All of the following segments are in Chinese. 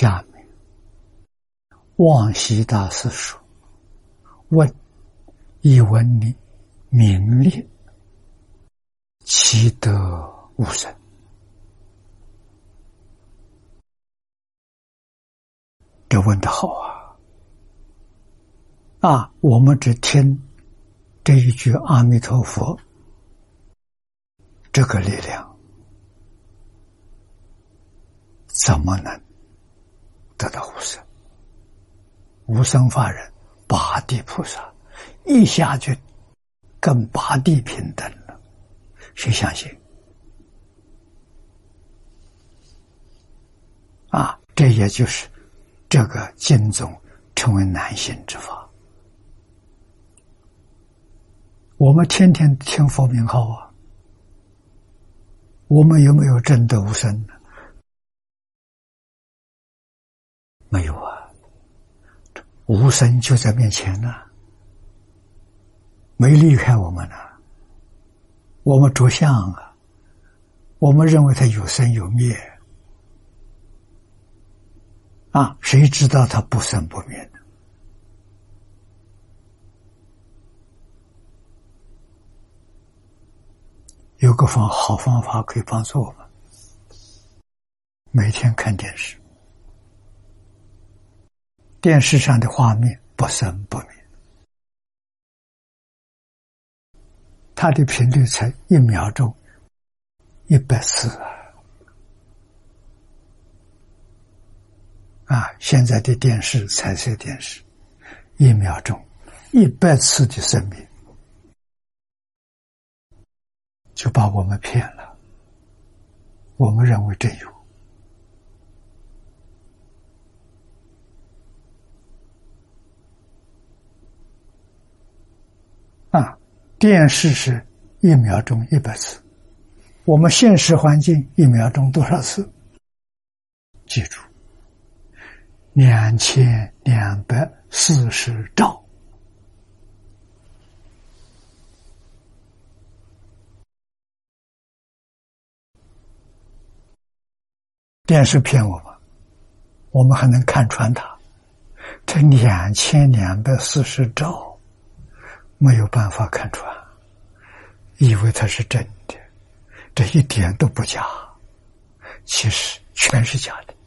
下面望西大师说：“问一闻你名利，其德无生。”这问得好啊！我们只听这一句阿弥陀佛，这个力量怎么能得到无生？无生法忍，八地菩萨一下就跟八地平等了，谁相信？这也就是这个经宗成为难信之法。我们天天听佛名号我们有没有真的无生呢？没有无生就在面前没离开我们我们着相我们认为它有生有灭谁知道它不生不灭呢？有个好方法可以帮助我们，每天看电视，电视上的画面不生不灭，它的频率才1秒钟100次现在的电视，彩色电视1秒钟100次的生命，就把我们骗了。我们认为真有电视是1秒钟100次，我们现实环境1秒钟多少次？记住，2240兆。电视骗我们还能看穿它，这2240兆没有办法看穿，以为它是真的，这一点都不假，其实全是假的，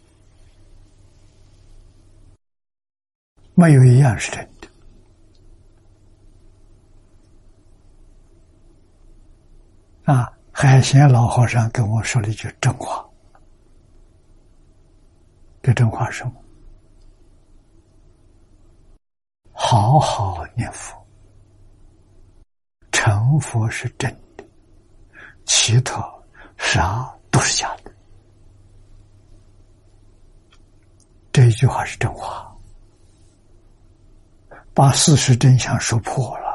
没有一样是真的。海贤老和尚跟我说了一句真话，这真话是什么？好好念佛，成佛是真的，其他啥都是假的。这一句话是真话，把事实真相说破了。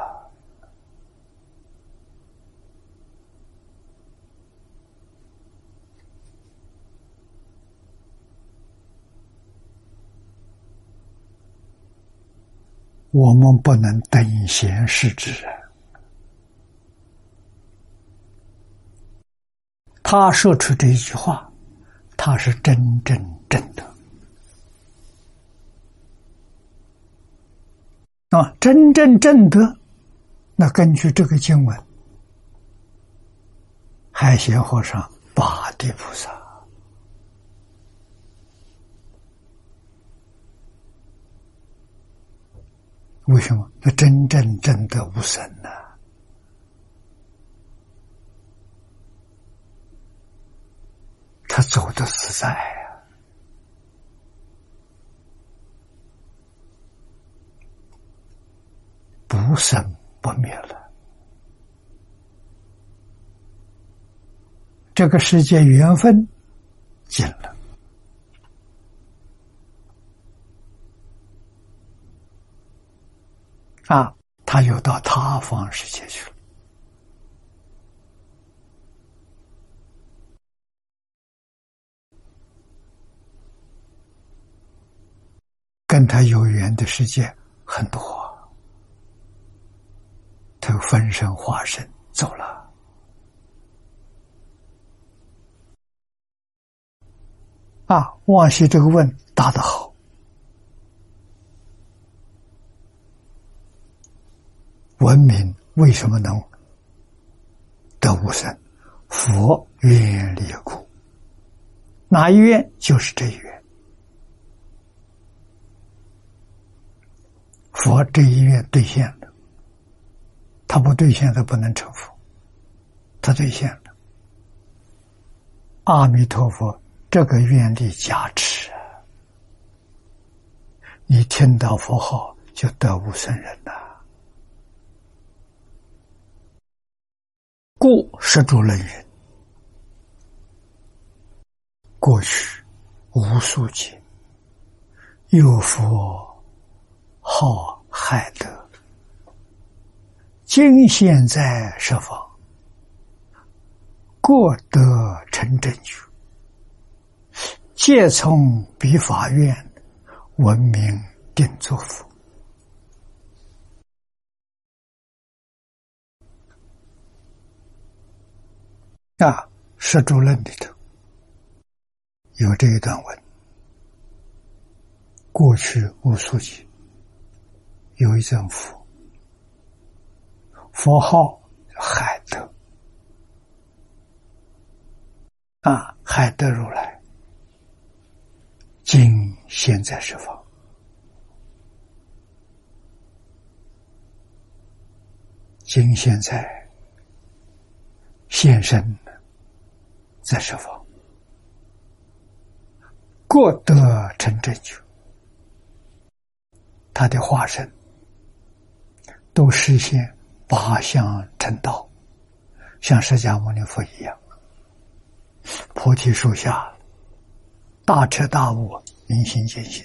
我们不能等闲视之他说出这一句话，他是真正正的。真正正德，那根据这个经文，海贤和尚八地菩萨，为什么？那真正正德无生他走得实在不生不灭了。这个世界缘分尽了，他又到他方世界去了。跟他有缘的世界很多，他分身化身走了。往昔这个问， 大得好，文明为什么能得无生？佛愿力故。哪一愿？就是这一愿。佛这一愿兑现了，他不兑现，他不能成佛。他兑现了，阿弥陀佛这个愿力加持啊，你听到佛号就得无生人了。故十住论云：过去无数劫，有佛号海德，今现在十方，各得成正觉，皆从彼法愿闻名定作佛。十住论里头有这一段文：过去无数劫，有一尊佛，佛号海德，海德如来，今现在十方，今现在现身在十方，各得成正觉，他的化身都实现八相成道，像释迦牟尼佛一样，菩提树下大彻大悟，明心见性。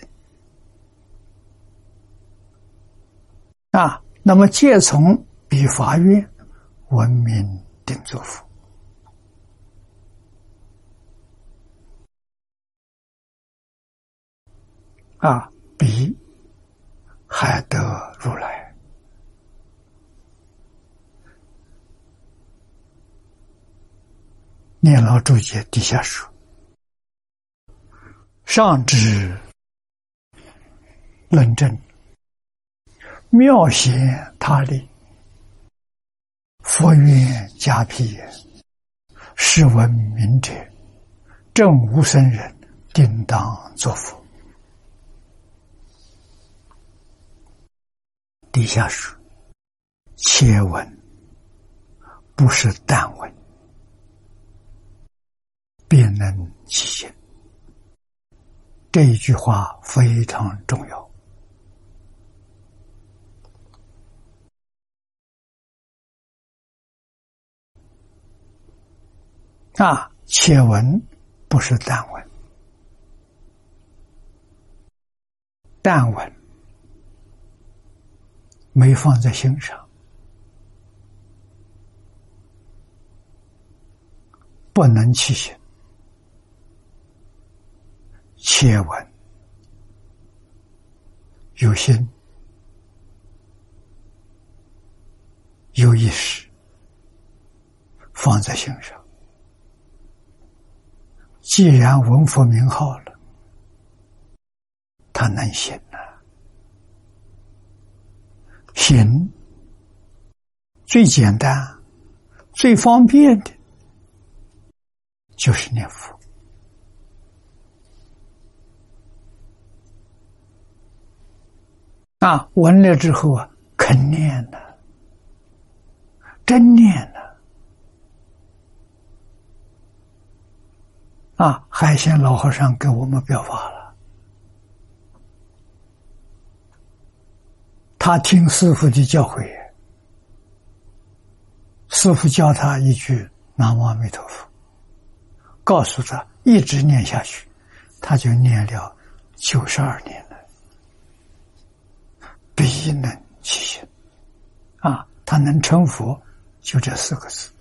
那么皆从彼法愿闻名定作佛。彼海德如来，念老注解底下说：上至论证，妙显他力，佛愿加辟也。是闻明者，正无生人，定当作佛。底下说：切闻不是但闻，便能起行。这一句话非常重要。切闻不是但闻，但闻没放在心上，不能起行。切闻有心有意识放在心上，既然闻佛名号了，他能行了。行最简单最方便的就是念佛。闻了之后肯念了，真念了。海鲜老和尚给我们表法了，他听师父的教诲，师父教他一句南无阿弥陀佛，告诉他一直念下去，他就念了92年了，必能起行。他能成佛，就这4个字。